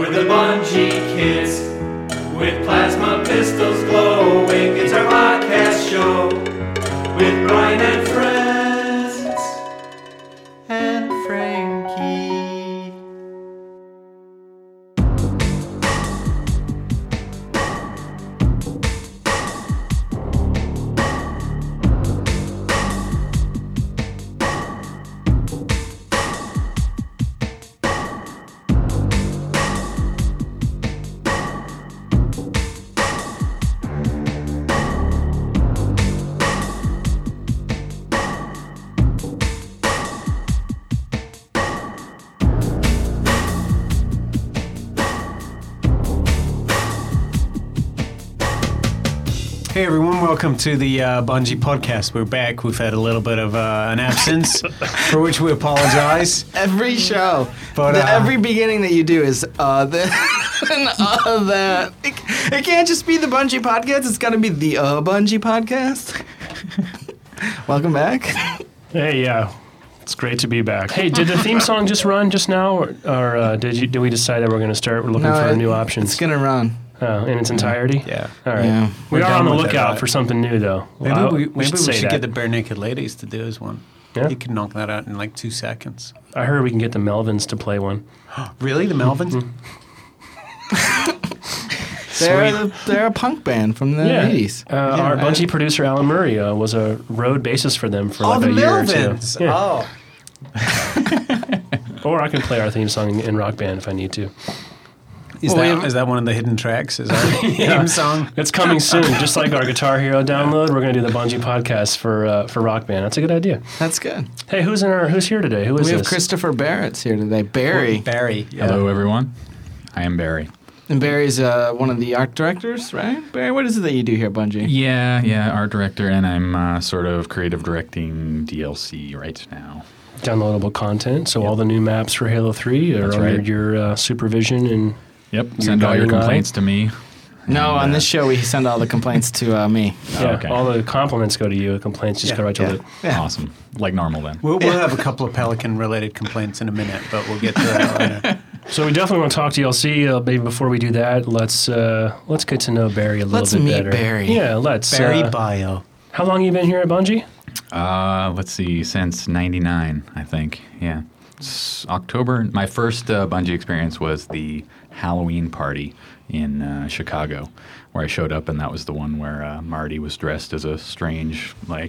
We're the Bungie Kids, with plasma pistols glowing. It's our podcast show, with Brian and friends, and Frankie. Hey everyone, welcome to the Bungie podcast. We're back. We've had a little bit of an absence, for which we apologize. Every show, But, every beginning that you do is that. It can't just be the Bungie podcast. It's got to be the Bungie podcast. Welcome back. Hey, yeah. It's great to be back. Hey, did the theme song just run just now, or did we decide that we're going to start looking for new options? It's gonna run. In its entirety? Yeah. All right. Yeah. We We're are on done the with lookout that. for something new, though. Maybe we should say get the Bare Naked Ladies to do his one. Yeah. He could knock that out in like 2 seconds. I heard we can get the Melvins to play one. Really? The Melvins? They're a punk band from the 80s. Our Bungie producer, Alan Murray, was a road bassist for them for The a year or two. Melvins! Yeah. Oh. Or I can play our theme song in Rock Band if I need to. Is that one of the hidden tracks? Is that a theme song? It's coming soon. Just like our Guitar Hero download, we're going to do the Bungie podcast for Rock Band. That's a good idea. That's good. Hey, who's here today? Who is We have this? Christopher Barrett's here today. Barry. Barry. Yeah. Hello, everyone. I am Barry. And Barry's one of the art directors, right? Barry, what is it that you do here, Bungie? Yeah, art director, and I'm sort of creative directing DLC right now. Downloadable content. So all the new maps for Halo 3 are That's under right. your supervision and Yep, send all your guiding eye? complaints to me. No, And, on this show we send all the complaints to me. okay. all the compliments go to you. The complaints just go right to Luke. Yeah. Awesome. Like normal then. We'll have a couple of Pelican-related complaints in a minute, but we'll get to that later. So we definitely want to talk DLC. Maybe before we do that, let's get to know Barry a little Let's bit meet better. Barry. Yeah, let's. Barry Bio. How long you been here at Bungie? Let's see, since 99, I think. Yeah. It's October. My first Bungie experience was the Halloween party in Chicago, where I showed up, and that was the one where Marty was dressed as a strange,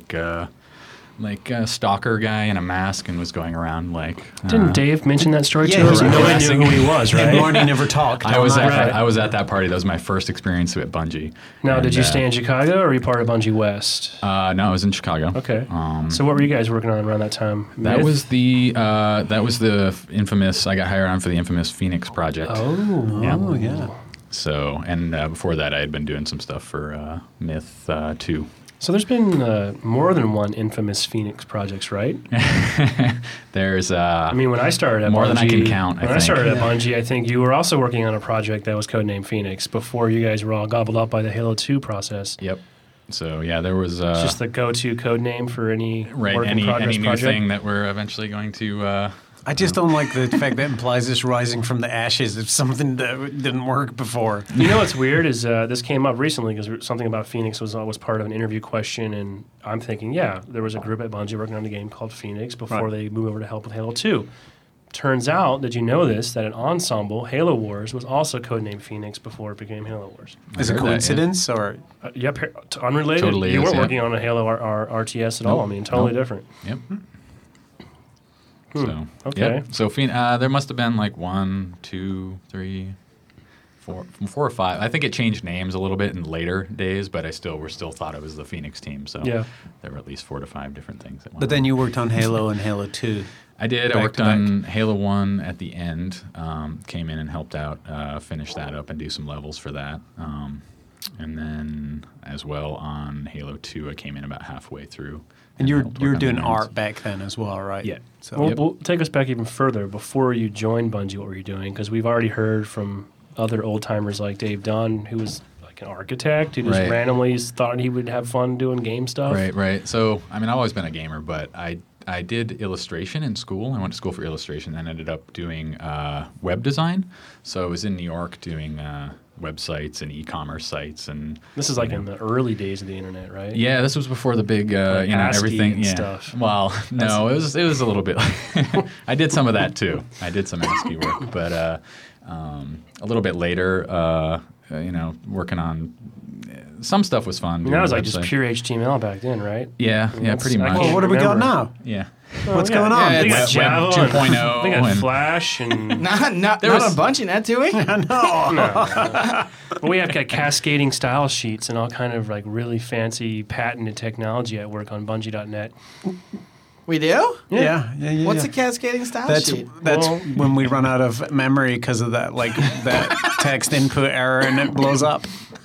stalker guy in a mask and was going around Didn't Dave mention that story Yeah, to us? he No one did. knew who he was, And right? Marty never talked. I was all night. I was at that party. That was my first experience at Bungie. Now, did And, you stay in Chicago or were you part of Bungie West? No, I was in Chicago. Okay. So what were you guys working on around that time? That Myth? was the infamous. I got hired on for the infamous Phoenix project. Oh. yeah. So, and before that, I had been doing some stuff for Myth 2. So there's been more than one infamous Phoenix projects, right? There's. I mean, when I started at more Bungie, than I can count. When I started at Bungie, I think you were also working on a project that was codenamed Phoenix before you guys were all gobbled up by the Halo 2 process. Yep. So yeah, there was. It's just the go-to code name for any right. work in Any progress new project. thing that we're eventually going to. I just don't like the fact that implies this rising from the ashes of something that didn't work before. You know what's weird is this came up recently because something about Phoenix was part of an interview question, and I'm thinking, yeah, there was a group at Bungie working on a game called Phoenix before they moved over to help with Halo 2. Turns out, did you know this, that an ensemble, Halo Wars, was also codenamed Phoenix before it became Halo Wars? Is it heard that, coincidence or? Yep, unrelated. Totally you is, weren't yeah. working on a Halo RTS at all. I mean, totally different. Yep. So Okay. Yep. So there must have been like 1, 2, 3, 4 or 5. I think it changed names a little bit in later days, but we're still thought of as the Phoenix team. So Yeah. there were at least 4 to 5 different things that went But then you worked on Halo and Halo 2. I did. Back I worked to back. on Halo 1 at the end, came in and helped out, finish that up and do some levels for that. And then as well on Halo 2, I came in about halfway through. And you helped were work on doing the art ends. back then as well, right? Yeah. So Well, we'll take us back even further. Before you joined Bungie, what were you doing? Because we've already heard from other old-timers like Dave Dunn, who was like an architect who just Right. randomly thought he would have fun doing game stuff. Right. So, I mean, I've always been a gamer, but I I did illustration in school. I went to school for illustration and ended up doing web design. So I was in New York doing websites and e-commerce sites. And This is like in the early days of the internet, right? yeah, this was before the big, ASCII everything. and Yeah. stuff. Well, no, it was a little bit. I did some of that too. I did some ASCII work, but a little bit later, working on some stuff was fun. I mean, that was like just pure HTML back then, right? Yeah, that's- pretty I much. Well, what do we got remember. now? Yeah. What's yeah. going on? Yeah, They got Web Java 2.0 They got and- Flash and Not There on was- BungieNet, do we? But we have got cascading style sheets and all kind of like really fancy patented technology at work on Bungie.net. We do? Yeah. What's a cascading style That's sheet? that's when we run out of memory because of that that text input error and it blows up.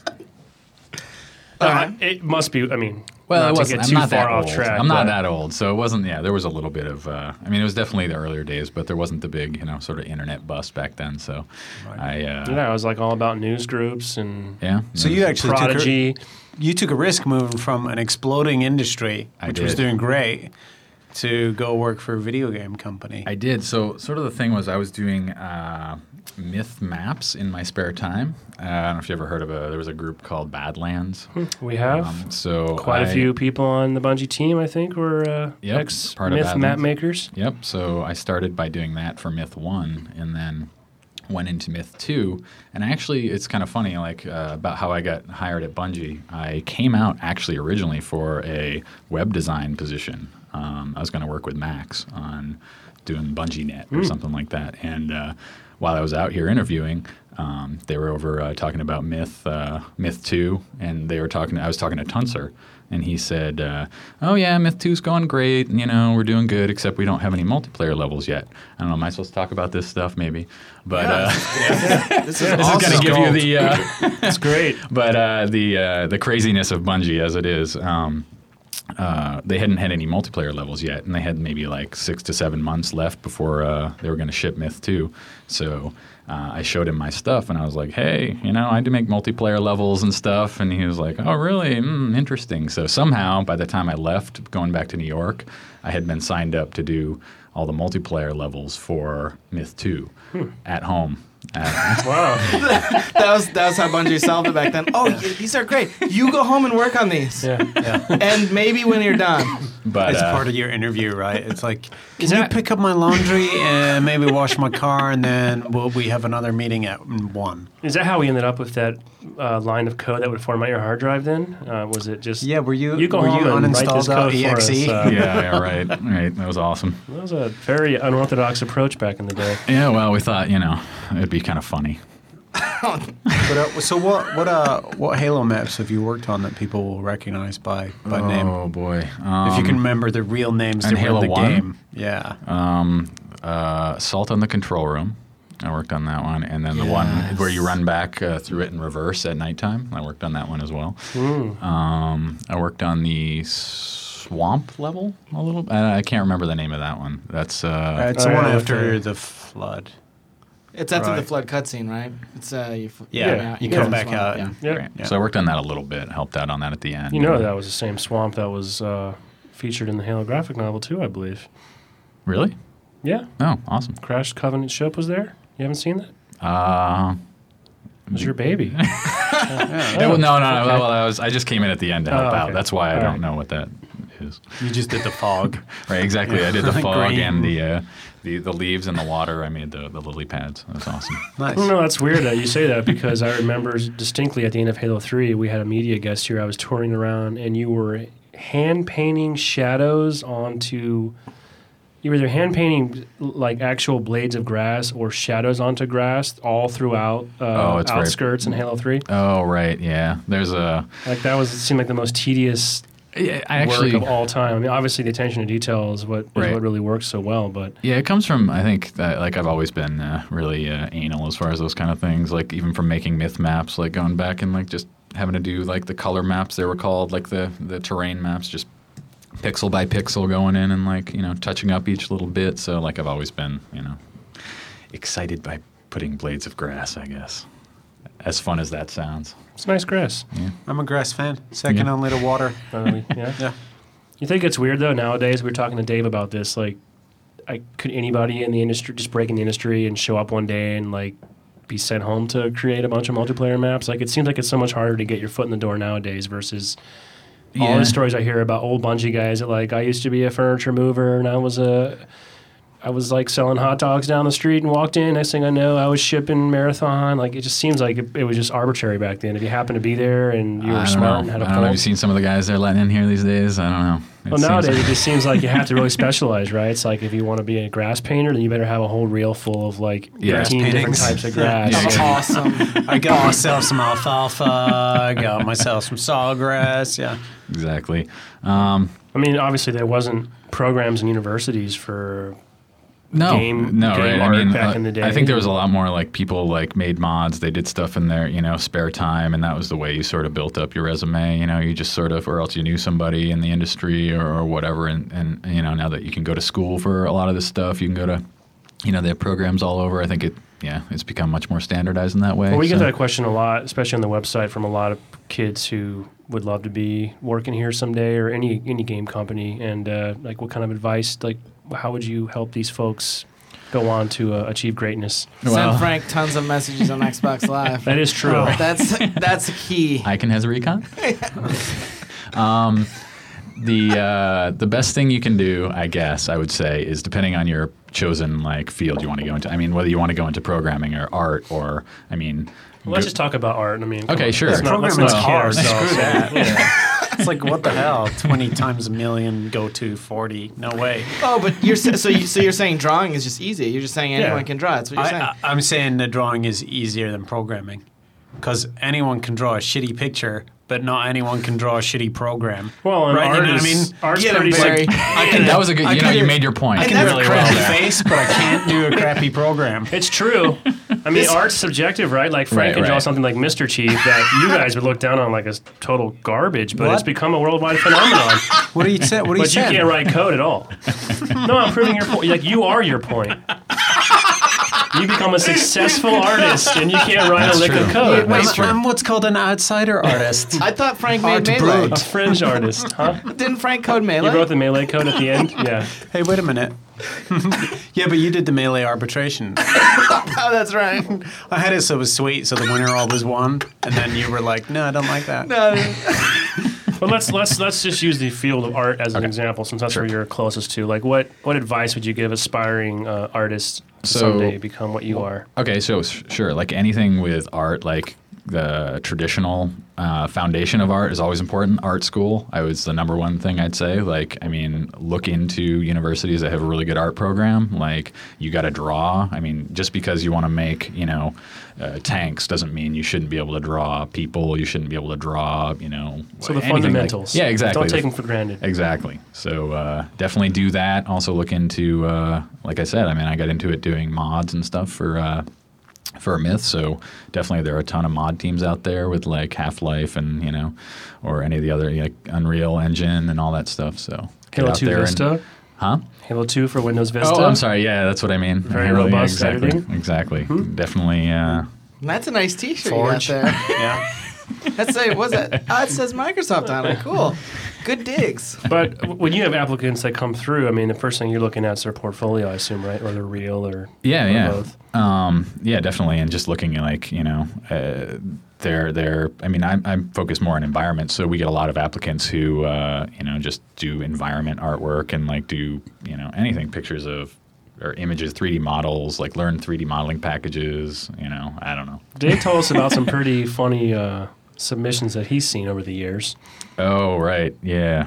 It must be. I mean, Well, not it to wasn't. get I'm too not far that off old. track. I'm not but that old, so it wasn't. Yeah, there was a little bit of. it was definitely the earlier days, but there wasn't the big, sort of internet bust back then. So, Yeah, it was like all about news groups and yeah. So you actually Prodigy. took a risk moving from an exploding industry, I which was did. doing great, to go work for a video game company. I did. So sort of the thing was I was doing myth maps in my spare time. I don't know if you ever heard of there was a group called Badlands. We have So quite a few people on the Bungie team, I think, were Yep, ex part of myth Badlands. map makers. Yep. So I started by doing that for Myth 1 and then went into Myth 2. And actually, it's kind of funny, about how I got hired at Bungie. I came out actually originally for a web design position. I was going to work with Max on doing BungieNet or something like that. And while I was out here interviewing, they were over talking about Myth 2, and I was talking to Tunser, and he said, "Oh yeah, Myth 2's going great. We're doing good, except we don't have any multiplayer levels yet." I don't know. Am I supposed to talk about this stuff? Maybe, but This is this awesome. is going to give you the. That's great. But the craziness of Bungie as it is. They hadn't had any multiplayer levels yet, and they had maybe like 6 to 7 months left before they were going to ship Myth 2. So I showed him my stuff, and I was like, hey, I do make multiplayer levels and stuff. And he was like, oh, really? Interesting. So somehow, by the time I left, going back to New York, I had been signed up to do all the multiplayer levels for Myth 2 at home. Wow. That was how Bungie solved it back then. Oh, these are great. You go home and work on these. Yeah. And maybe when you're done. But It's part of your interview, right? It's like, can Is you that- pick up my laundry and maybe wash my car, and then we have another meeting at 1? Is that how we ended up with that line of code that would format your hard drive then? Was it just... Yeah, were you go were home you and write this code for us? uninstalled.exe? yeah, right. That was awesome. That was a very unorthodox approach back in the day. Yeah, well, we thought, it'd be kind of funny. But so what Halo maps have you worked on that people will recognize by name? Oh boy! If you can remember the real names and that were in Halo the 1? game, yeah. Assault on the Control Room. I worked on that one, and then the one where you run back through it in reverse at nighttime. I worked on that one as well. I worked on the swamp level a little. I can't remember the name of that one. That's It's the one after the flood. It's after the Right. flood cutscene, right? It's you Yeah, you go come to the back swamp, out. Yeah. And, Yeah. great. Yeah. So I worked on that a little bit. Helped out on that at the end. You know that was the same swamp that was featured in the Halo graphic novel too, I believe. Really? Yeah. Oh, awesome. Crash Covenant ship was there. You haven't seen that? It was your baby. No. Well, I just came in at the end to help Oh, out. okay. That's why I All don't right. know what that is. You just did the fog. Right, exactly. I did the fog Green. and the leaves and the water. I made the lily pads. That was awesome. Nice. No, that's weird that you say that because I remember distinctly at the end of Halo 3, we had a media guest here. I was touring around and you were hand painting shadows onto... You were either hand painting like actual blades of grass or shadows onto grass all throughout it's very- outskirts in Halo 3. Oh, right. Yeah. There's a... Like that seemed like the most tedious Yeah, I actually... work of all time. I mean, obviously the attention to detail is what Right. really works so well, but Yeah, it comes from, I think, that, I've always been really anal as far as those kind of things. Like, even from making myth maps, going back and, just having to do, the color maps, they were called, the terrain maps, just pixel by pixel going in and, touching up each little bit. So, I've always been, excited by putting blades of grass, I guess. As fun as that sounds. it's nice grass. I'm a grass fan. Second Yeah. only to water. Yeah. Yeah. You think it's weird though nowadays? We were talking to Dave about this. Like, could anybody in the industry just break in the industry and show up one day and like be sent home to create a bunch of multiplayer maps? Like, it seems like it's so much harder to get your foot in the door nowadays versus all the stories I hear about old Bungie guys that like, I used to be a furniture mover and I was like selling hot dogs down the street and walked in. Next thing I know, I was shipping Marathon. Like, it just seems like it was just arbitrary back then. If you happened to be there and you were smart and had a I don't know. Have you pulse. seen some of the guys they're letting in here these days? I don't know. Well, nowadays it just seems like you have to really specialize, right? It's like if you want to be a grass painter, then you better have a whole reel full of like 13 different paintings. types of grass. Yeah. That's awesome. I got myself some alfalfa. I got myself some sawgrass. Yeah. Exactly. I mean, obviously there wasn't programs in universities for game right? art back in the day. I think there was a lot more like people like made mods. They did stuff in their spare time, and that was the way you sort of built up your resume. You just sort of, or else you knew somebody in the industry or whatever. And now that you can go to school for a lot of this stuff, you can go to they have programs all over. I think it's become much more standardized in that way. Well, we get that question a lot, especially on the website, from a lot of kids who would love to be working here someday or any game company. And like, what kind of advice, like, how would you help these folks go on to achieve greatness? Send Frank tons of messages on Xbox Live. That is true. That's a key. Icon has a recon. The best thing you can do, I guess, I would say, is depending on your chosen like field you want to go into. I mean, whether you want to go into programming or art, or Let's just talk about art. I mean, come Okay, on. sure. Let's not Programming's kid hard. ourselves. Screw that. Yeah. It's like, what the hell? 20 times a million go to 40. No way. Oh, but you're saying drawing is just easy. You're just saying anyone can draw. That's what you're saying. I'm saying the drawing is easier than programming. Because anyone can draw a shitty picture, but not anyone can draw a shitty program. Well, and right? art You know is, what I mean? art's Get 'em, pretty Barry. that was a good. You made your point. I can that's do a really crappy well. face, but I can't do a crappy program. It's true. I mean, art's subjective, right? Like, Frank can draw right. something like Mr. Chief that you guys would look down on like as total garbage, but What? it's become a worldwide phenomenon. What do you say? What do you But you say? can't write code at all. No, I'm proving your point. Like, you are your point. You become a successful artist, and you can't write That's a lick of true. code. That's true. I'm what's called an outsider artist. I thought Frank Art made Melee. brute. A fringe artist, huh? Didn't Frank code Melee? You wrote the Melee code at the end? Yeah. Hey, wait a minute. Yeah, but you did the melee arbitration. Oh, that's right. I had it so it was sweet, so the winner always won, and then you were like, "No, I don't like that." Well, let's just use the field of art as an example, since that's where you're closest to. Like, what advice would you give aspiring artists to someday become what you are? Okay, so sure, like anything with art, like the traditional foundation of art is always important. Art school, it's the number one thing I'd say. Like, I mean, look into universities that have a really good art program. Like, you got to draw. I mean, just because you want to make, tanks doesn't mean you shouldn't be able to draw people. You shouldn't be able to draw, So the anything fundamentals. yeah, exactly. Don't take them for granted. Exactly. So definitely do that. Also look into, like I said, I mean, I got into it doing mods and stuff for a Myth. So definitely there are a ton of mod teams out there with like Half-Life and, or any of the other like Unreal Engine and all that stuff. So get Halo out 2 there Vista. Huh? Halo 2 for Windows Vista. Oh, I'm sorry. Yeah, that's what I mean. Very Halo, robust exactly. editing. Exactly. Definitely. That's a nice T-shirt Forge. you got there. Yeah. That's what's that? Oh, it says Microsoft on it. Cool. Good digs. But when you have applicants that come through, I mean, the first thing you're looking at is their portfolio, I assume, right? Or their reel, or both. Yeah, definitely. And just looking at like, they're I mean, I'm focused more on environment, so we get a lot of applicants who, just do environment artwork and like do, anything, pictures of or images, 3D models, like learn 3D modeling packages, I don't know. Dave told us about some pretty funny submissions that he's seen over the years. Oh, right. Yeah.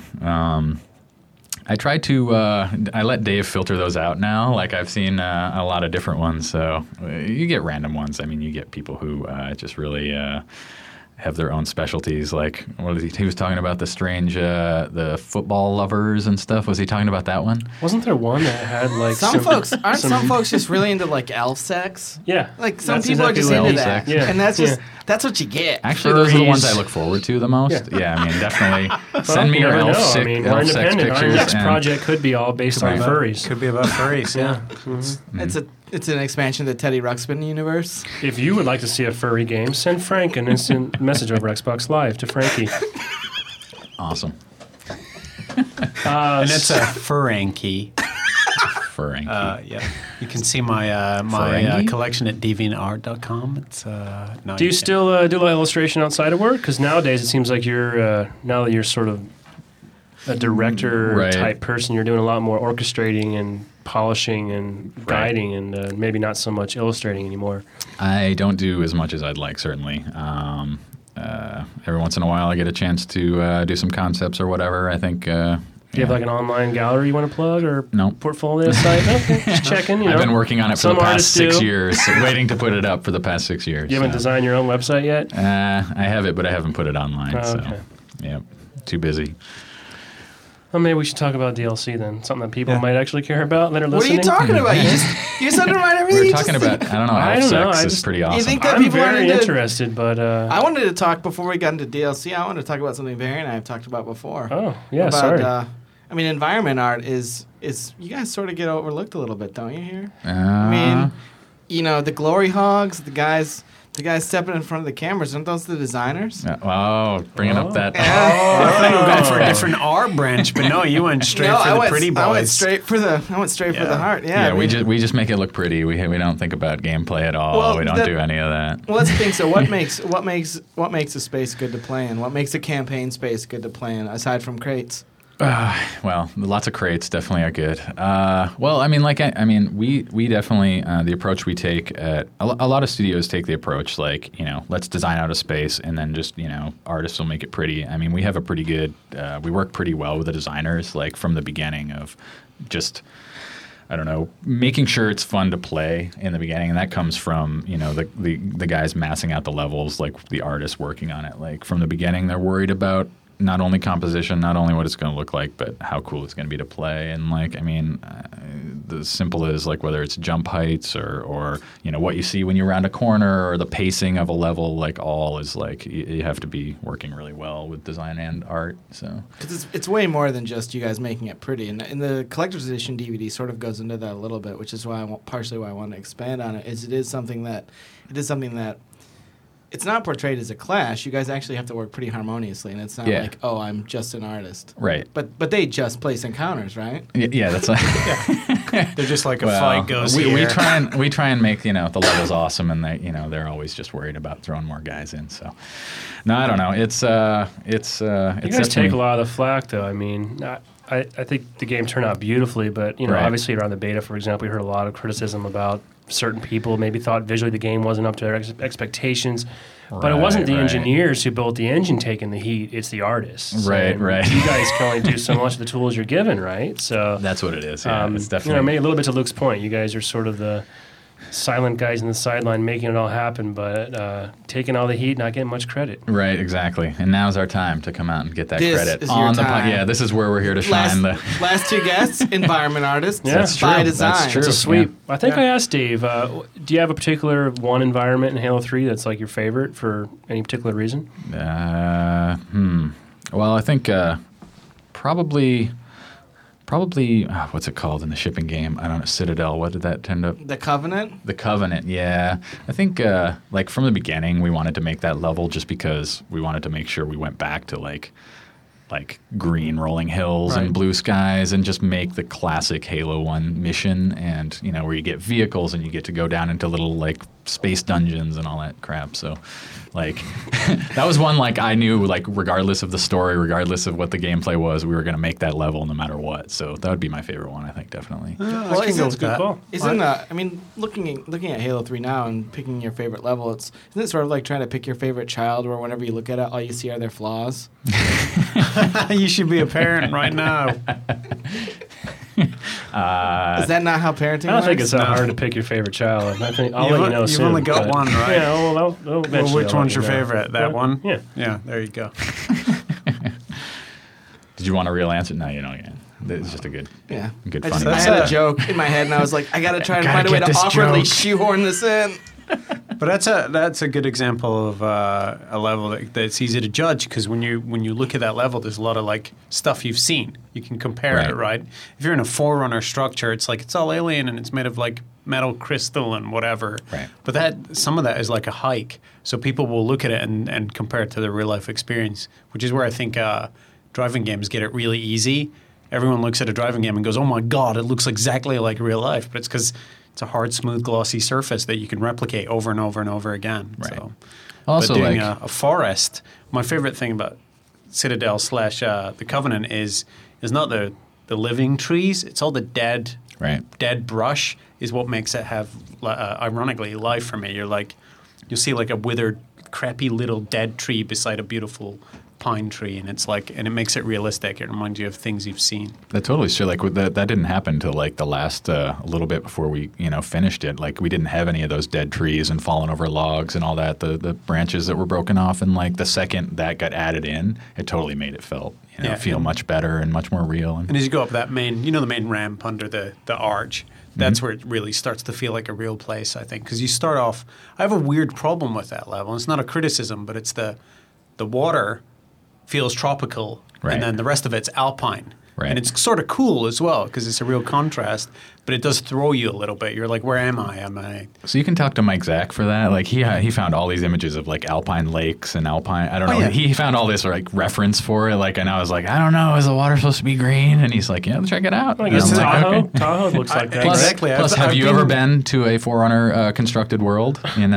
I try to, I let Dave filter those out now. Like I've seen a lot of different ones. So you get random ones. I mean, you get people who just really have their own specialties. Like what was he was talking about the strange, the football lovers and stuff. Was he talking about that one? Wasn't there one that had like Some folks just really into like elf sex? Yeah. Like some That's people are just exactly into what that. elf sex. Yeah. And that's just Yeah. that's what you get. Actually, those are the ones Furries. I look forward to the most. Yeah, I mean, definitely send me You your never elf, know. sick, I mean, elf we're sex independent. Our pictures. next and- project could be all based on furries. Could be about furries. Yeah. It's an expansion of the Teddy Ruxpin universe. If you would like to see a furry game, send Frank an instant message over Xbox Live to Frankie. Awesome. And it's a Ferengi. Ferengi. Yeah, you can see my Ferengi? collection at deviantart.com. It's no, Do you can't. still do illustration outside of work? Because nowadays it seems like you're now that you're sort of a director Right. type person, you're doing a lot more orchestrating and polishing and guiding, and maybe not so much illustrating anymore. I don't do as much as I'd like, certainly. Every once in a while, I get a chance to do some concepts or whatever. I think. Do you have like an online gallery you want to plug or No. portfolio site? Okay, just checking. You know. I've been working on it for Some the past artists 6 do. years, waiting to put it up for the past 6 years. You haven't so. designed your own website yet? I have it, but I haven't put it online. Oh, okay. So, yeah, too busy. Well, maybe we should talk about DLC then. Something that people Yeah. might actually care about that are What are listening. you talking about? You just undermine everything. We're you talking just about, I don't know, I elf don't know, sex I is just- pretty awesome. think that I'm people very wanted to- interested, but I wanted to talk before we got into DLC. I wanted to talk about something Barry and I have talked about before. oh yeah, about, sorry. I mean, environment art is you guys sort of get overlooked a little bit, don't you? Here, I Uh, mean, you know, the glory hogs, the guys stepping in front of the cameras, aren't those the designers? oh, bringing up that. I thought you were going for a different art branch, but no, you went straight for the pretty boys. I went straight for the Yeah. heart. Yeah, Yeah, I we mean, we just make it look pretty. We don't think about gameplay at all. Well, we don't that- do any of that. Well, that's the thing. So, what makes a space good to play in? What makes a campaign space good to play in, aside from crates? Well, lots of crates definitely are good. Well, I mean, we definitely the approach we take at a lot of studios take the approach like, let's design out a space and then just artists will make it pretty. I mean, we have a pretty good we work pretty well with the designers like from the beginning of just. I don't know, making sure it's fun to play in the beginning, and that comes from the guys massing out the levels, like the artists working on it. Like from the beginning, they're worried about not only composition, not only what it's going to look like, but how cool it's going to be to play. And the simple as like whether it's jump heights or what you see when you round a corner or the pacing of a level, like all is like you have to be working really well with design and art. So Because it's way more than just you guys making it pretty. And the collector's edition DVD sort of goes into that a little bit, which is partially why I want to expand on it. It is something that it's not portrayed as a clash. You guys actually have to work pretty harmoniously, and it's not like, oh, I'm just an artist. right. But they just place encounters, right? Yeah, that's like They're just like a fight goes we here. try and make the levels awesome, and they're always just worried about throwing more guys in. So, no, I don't know. It's you guys take a lot of the flack, though. I mean, I think the game turned out beautifully, but Right. obviously around the beta, for example, we heard a lot of criticism about certain people maybe thought visually the game wasn't up to their expectations. But it wasn't the Right. engineers who built the engine taking the heat; it's the artists. Right, And right. You guys can only do so much of the tools you're given, right? So That's what it is. Yeah, it's definitely maybe a little bit to Luke's point. You guys are sort of the silent guys in the sideline making it all happen, but taking all the heat, not getting much credit. right. Exactly. And now's our time to come out and get that This credit is your on the time. Yeah, this is where we're here to shine. Last two guests, environment artists. Yeah. That's by true. design. That's true. It's a sweep. Yeah. I think Yeah. I asked Dave, do you have a particular one environment in Halo 3 that's like your favorite for any particular reason? Well, I think probably what's it called in the shipping game? I don't know. Citadel. What did that end up? The Covenant. The Covenant, yeah. I think, like, from the beginning, we wanted to make that level just because we wanted to make sure we went back to, like green rolling hills Right. and blue skies and just make the classic Halo 1 mission and, where you get vehicles and you get to go down into little, like, space dungeons and all that crap. So, like, that was one, like, I knew, like, regardless of the story, regardless of what the gameplay was, we were going to make that level no matter what. So that would be my favorite one, I think, definitely. Well, I can go with Good that. call. Looking at Halo 3 now and picking your favorite level, isn't it sort of like trying to pick your favorite child where whenever you look at it, all you see are their flaws? You should be a parent right now. Is that not how parenting I don't think works? it's that hard to pick your favorite child. I think I'll You've let you know you've soon. only got but- one, right? Yeah, well, Well, eventually which I'll one's let your you know. favorite? That Yeah. one? Yeah. Yeah, there you go. Did you want a real answer? No, you don't. Yeah. It's just a good, Yeah. good I, funny. just, I had a joke in my head, and I was like, I got to try and Gotta find a way get to this awkwardly joke. shoehorn this in. But that's a good example of a level that's easy to judge because when you look at that level, there's a lot of like stuff you've seen. You can compare it, right? If you're in a Forerunner structure, it's like it's all alien and it's made of like metal crystal and whatever. Right. But some of that is like a hike, so people will look at it and compare it to their real life experience, which is where I think driving games get it really easy everyone looks at a driving game and goes, "Oh my god, it looks exactly like real life." But it's because it's a hard, smooth, glossy surface that you can replicate over and over and over again. Right. So, Also, but doing like a forest, my favorite thing about Citadel / the Covenant is not the living trees; it's all the dead brush is what makes it have, ironically, life for me. You'll see like a withered, crappy little dead tree beside a beautiful pine tree, and it makes it realistic. It reminds you of things you've seen. That totally true. Like that didn't happen till like the last a little bit before we finished it. Like we didn't have any of those dead trees and fallen over logs and all that. The branches that were broken off, and like the second that got added in, it totally made it feel much better and much more real. And as you go up that the main ramp under the arch, that's where it really starts to feel like a real place, I think. Because you start off, I have a weird problem with that level. It's not a criticism, but it's the water feels tropical, and then the rest of it's alpine. Right. And it's sort of cool as well because it's a real contrast, but it does throw you a little bit. You're like, where am I? So you can talk to Mike Zach for that. Like he found all these images of like alpine lakes and alpine. I don't know. Yeah. He found all this like reference for it. Like, and I was like, I don't know, is the water supposed to be green? And he's like, yeah, check it out. I guess And I'm like, Tahoe. okay. Tahoe looks like that. Plus, Exactly. Plus, have you ever been to a Forerunner constructed world?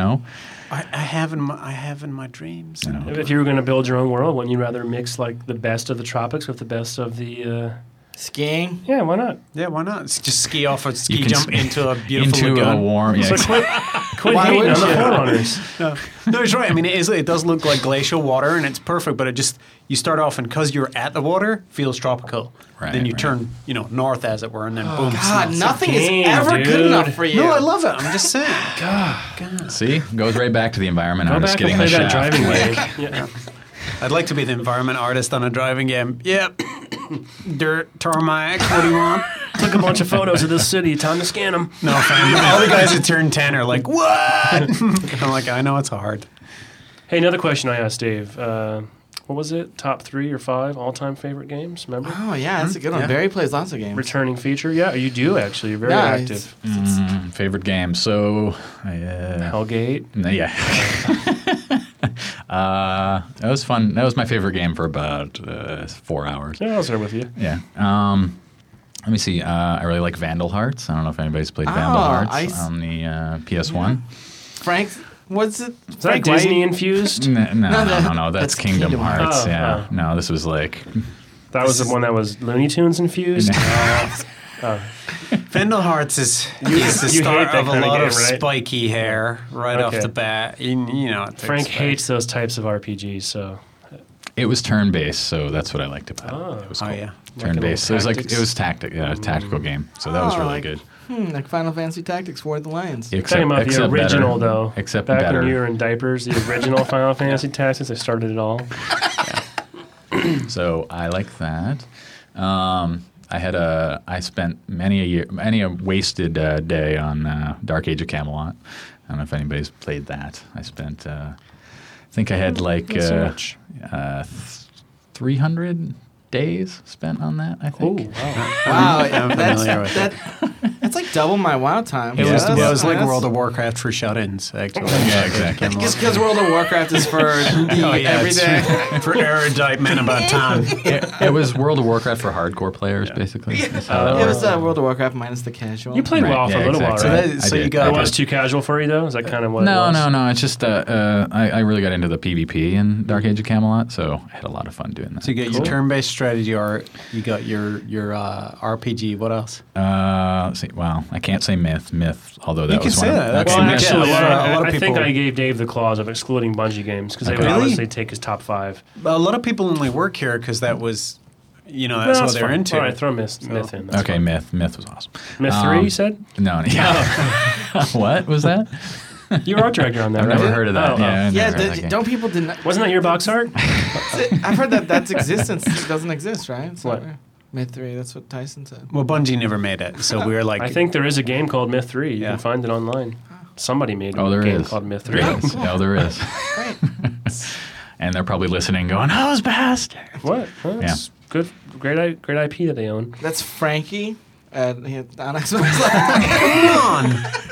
I have in my dreams. If you were going to build your own world, wouldn't you rather mix like the best of the tropics with the best of the? Skiing? Yeah, why not? Yeah, why not? Just ski off a ski can jump into a beautiful into lagoon. a warm. Yeah, So quit Why hating on wouldn't the you? Forerunners. No, he's right. I mean, it does look like glacial water, and it's perfect. But you start off, and because you're at the water, feels tropical. Right, then you right. turn, north, as it were, and then boom. God, snow. nothing game, is ever dude. good enough for you. No, I love it. I'm just saying. God. See, goes right back to the environment Go artist back and getting play the that shaft. driving game. Yeah. I'd like to be the environment artist on a driving game. Yep. Dirt, tarmac. What do you want? Took a bunch of photos of this city. Time to scan them. No, fam. All the guys that turn 10 are like, what? I'm like, I know it's hard. Hey, another question I asked Dave. What was it? Top 3 or 5 all-time favorite games? Remember? Oh, yeah, that's a good one. Yeah. Barry plays lots of games. Returning feature? Yeah, you do actually. You're very Yeah, active. Favorite game. So, Hellgate. yeah. That was fun. That was my favorite game for about 4 hours. Yeah, I was there with you. Yeah. Let me see. I really like Vandal Hearts. I don't know if anybody's played Vandal Hearts on the PS1. Frank, what's it? Is that Disney infused? No. That's That's Kingdom Kingdom Hearts. Hearts. Yeah. Oh. No, this was like. That was the one that was Looney Tunes infused? Vandal Hearts is the you start hate that of a kind of lot game, of right? spiky hair right off Okay. the bat. You know, it takes Frank place. hates those types of RPGs, so It was turn based, so that's what I liked about Oh. it. It was Oh, cool. yeah. Turn based. Like an old It was tactical game. So that was Oh, really like- good. Like Final Fantasy Tactics War of the Lions. talking about the original, better, though. Except Back better. when you were in diapers, the original Final Fantasy Tactics, they started it all. So I like that. I spent many a wasted day on Dark Age of Camelot. I don't know if anybody's played that. I spent, I think I had like Not so much. 300 days spent on that, I Oh, think. wow. Wow, I'm familiar with it. That's like double my WoW time. It was That's- like that's- World of Warcraft for shut-ins, actually. Yeah, exactly. Just because World of Warcraft is for every it's day. for erudite men about town. It was World of Warcraft for hardcore players, basically. That's how that It was worked. World of Warcraft minus the casual. You played Right, WoW for yeah, a little exactly. while, So, right? that, so I you did. got It was too casual for you, though? Is that kind of what it was? No. It's just I really got into the PvP in Dark Age of Camelot, so I had a lot of fun doing that. So you get your Cool. turn-based strategy art. You got your RPG. What else? Let's see. Well, I can't say myth, although that You can was say one. that. That's Well, Yeah, actually, a lot of I think people- I gave Dave the clause of excluding Bungie games because they Okay. would Really? obviously take his top 5. A lot of people only work here because that was, that's what they're into. All right, throw myth in. That's Okay, fine. myth was awesome. Myth 3, you said? No, yeah. What was that? You were art director on that, I've right? never heard of that. Oh, Yeah, I've Yeah, never heard of that game. don't people deny? Wasn't that your box art? I've heard that's existence doesn't exist, right? So, What? Myth 3, that's what Tyson said. Well, Bungie never made it, so we were like, I think there is a game called Myth 3. You Yeah. can find it online. Somebody made Oh, a there game is. called Myth 3. There is. No, there is. Great. And they're probably listening, going, "I was bastard." What? Well, it's good, great IP that they own. That's Frankie on Xbox Live. come on.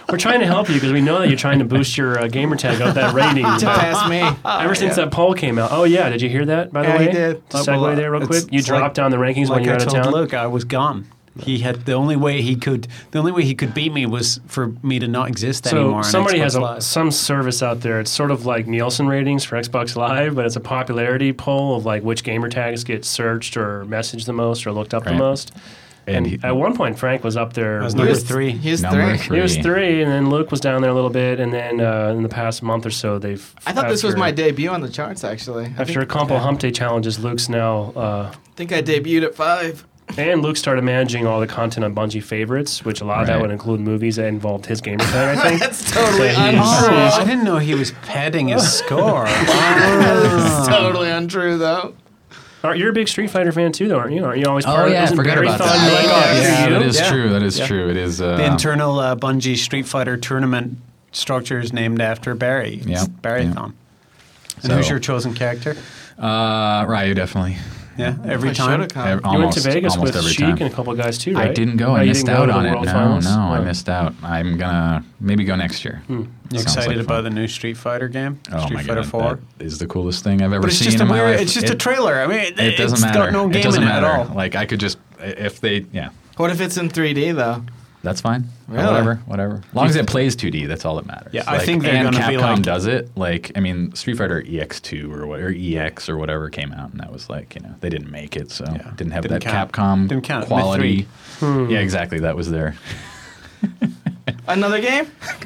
We're trying to help you because we know that you're trying to boost your gamer tag up that rating. To pass me. Ever since that poll came out. Oh, yeah. Did you hear that, by the Yeah, way? he did. To segue there real quick. You dropped down the rankings when like you were I out of told town? Luke, I was gone. He had the only way he could beat me was for me to not exist anymore. So on somebody Xbox has Live. some service out there. It's sort of like Nielsen ratings for Xbox Live, but it's a popularity poll of like which gamer tags get searched or messaged the most or looked up the Right. most. And he- at one point, Frank was up there. I was with- number 3. He's Number 3. He was 3, and then Luke was down there a little bit, and then in the past month or so, they've. I thought this was after- my debut on the charts, actually. After a couple hump day challenges, Luke's now. I think I debuted at 5. And Luke started managing all the content on Bungie favorites, which a lot of that Right. would include movies that involved his gamer tag, I think. That's totally So he's- untrue. I didn't know he was padding his score. That's totally untrue, though. You're a big Street Fighter fan too, though, aren't you? Aren't you always part Oh of yeah, I isn't forgot Barry about Thon that. like, Yeah, after that you? is Yeah. true. That is Yeah. true. It is. The internal Bungie Street Fighter tournament structure is named after Barry. It's Yeah, Barry-thon. And So- who's your chosen character? Ryu, definitely. Yeah, every I time. should've come. You went to Vegas almost with every Sheik time. and a couple guys too, right? I didn't go. Oh, I you missed didn't go out to the on it. World No, Finals? I Oh. missed out. I'm gonna maybe go next year. You Sounds excited like about fun. the new Street Fighter game? Oh Street my Fighter god, 4? that is the coolest thing I've ever But it's seen just a in my weird. life. It's just a trailer. I mean, It doesn't it's matter. got no game it doesn't in matter. it at all. Like I could just if they What if it's in 3D, though? that's fine. Really? Whatever. As long as it plays 2D, that's all that matters. Yeah, I think they're and gonna be Capcom like- does it. Like, I mean, Street Fighter EX2 or what, or EX or whatever came out, and that was like, they didn't make it, so Yeah. didn't have Didn't that count. Capcom Didn't count. quality. Yeah, exactly. That was there. Another game?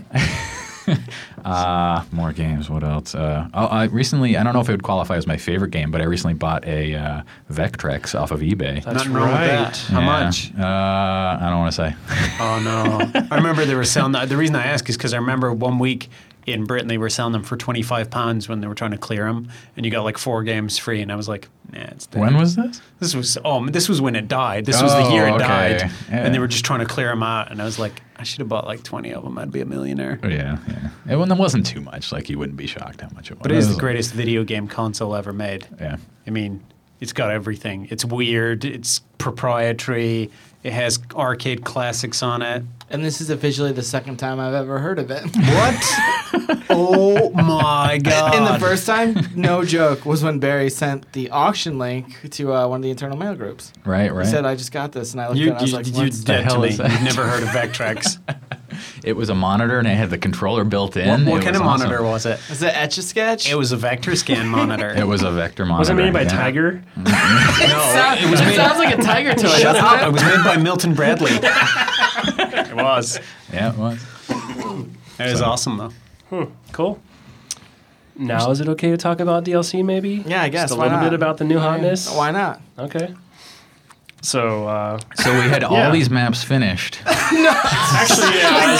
More games. What else? I recently, I don't know if it would qualify as my favorite game, but I recently bought a Vectrex off of eBay. That's Nothing wrong with that. right. How Yeah. much? I don't want to say. Oh no! I remember they were selling that. The reason I ask is because I remember one week in Britain they were selling them for £25 when they were trying to clear them, and you got like 4 games free. And I was like, nah, it's dead. When was this? This was when it died. This was the year it okay. died, Yeah. and they were just trying to clear them out. And I was like, I should have bought like 20 of them. I'd be a millionaire. Oh, yeah. It wasn't too much. Like, you wouldn't be shocked how much it was. But it is the greatest video game console ever made. Yeah. I mean, it's got everything. It's weird. It's proprietary. It has arcade classics on it. And this is officially the second time I've ever heard of it. What? Oh my god! And the first time, no joke, was when Barry sent the auction link to one of the internal mail groups. Right. He said, I just got this. And I looked at it and I was like, you what's dead to hell me. is that? You've never heard of Vectrex. It was a monitor, and it had the controller built in. What It kind of was awesome. monitor was it? Is it Etch-a-Sketch? It was a vector scan monitor. It was a vector monitor. Was it made by yeah. Tiger? No, it was made. Sounds like a tiger toy. Shut doesn't up! it? It was made by Milton Bradley. It was. Yeah, it was. It was awesome though. Cool. Now is it okay to talk about DLC maybe? Yeah, I guess. Just a why little not? bit about the new hotness? Why not? Okay. So, So we had all Yeah. these maps finished. actually, yeah.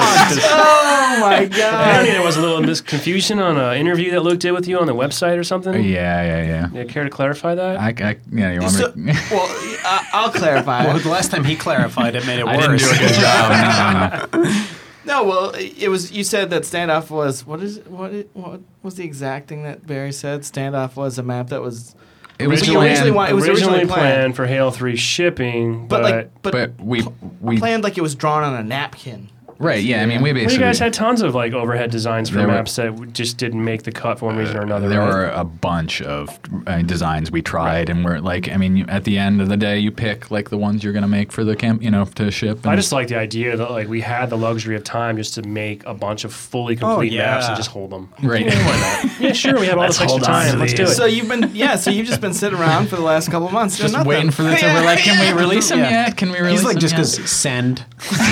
Oh my god. Apparently there was a little confusion on an interview that Luke did with you on the website or something. Yeah. You care to clarify that? You want So, me to... well, I'll clarify. Well, the last time he clarified it, made it I worse. didn't do a good job. No. No, well, it was. You said that standoff was what was the exact thing that Barry said? Standoff was a map that was. It was Originally planned, it was originally planned. for Halo 3 shipping, But but we planned like it was drawn on a napkin. right. Yeah, I mean, we well, basically you guys had tons of like overhead designs for There were- maps that just didn't make the cut for one reason or another. There right? were a bunch of designs we tried, and we're like, I mean, at the end of the day, you pick like the ones you're gonna make for the camp, to ship. I and- just like the idea that like we had the luxury of time just to make a bunch of fully complete yeah. maps and just hold them. right. Yeah, sure, we have all this extra hold on to time. Let's do these. it. So you've just been sitting around for the last couple of months doing Just nothing. waiting for the time. We're like, can we release them Yeah. yet? Can we release He's like them just yet? goes send.